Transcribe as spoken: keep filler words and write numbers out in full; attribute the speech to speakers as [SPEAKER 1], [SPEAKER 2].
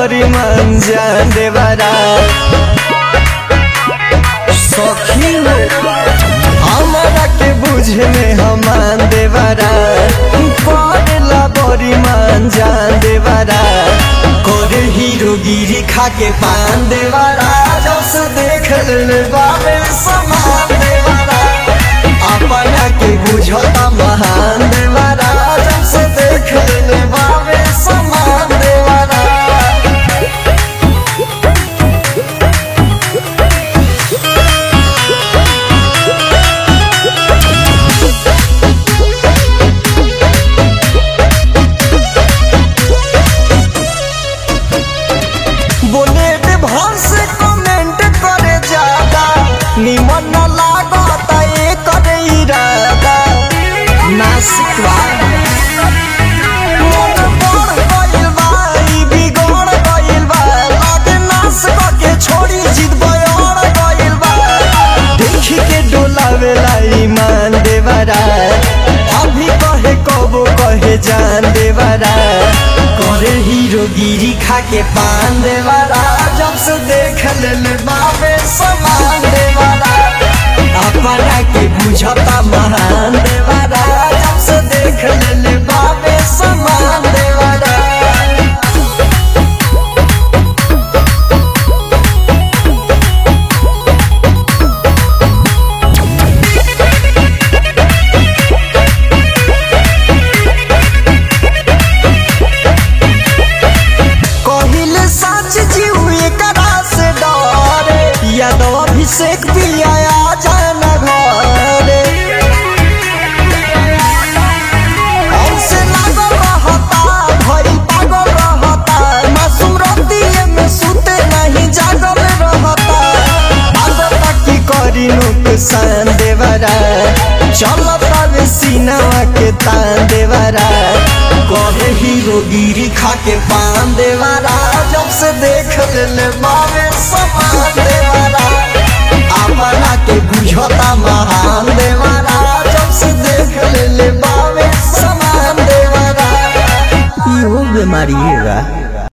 [SPEAKER 1] बड़ी मन जान देवरा सखी हमारा के बुझे में हमान देवरा पड़ला बड़ी मन जान देवरा करे हीरोगिरी खा के पान देवरा जब से देख ले बाबे समान देवरा अपना के बुझता महान देवरा जब से देख ले बाबे समान देवरा बोले भर से कमेंट करे ज्यादा निमन न लागता ये करे इरादा नासिकवा मन बढ़ गइल बा ई बिगड़ गइल बा लागे नास के छोड़ी जिद बयड़ गइल बा देखी के डोलावेला ईमान देवरा अभी कहे कबो कहे जान देवरा करे हीरोगिरी खा के पान देवरा जब से देख ले बाबे समान देवरा अपना के बुझता महान देवरा जब से देख ले बाबे समान देवरा यादव अभिषेक पिया जाना घरे हमसे लागल रहता भइल पागल रहता मासूम रतिये में सुते नहीं जागल रहता आदत की करी नुकसान देवरा चलता वे सीनावा के तान देवरा कहे हीरोगिरी खा के पान देवरा जब से देख ले बाबे समान देवरा अपना के बुझता महान देवरा जब से देख ले बाबे समान देवरा
[SPEAKER 2] ये वो बीमारी है।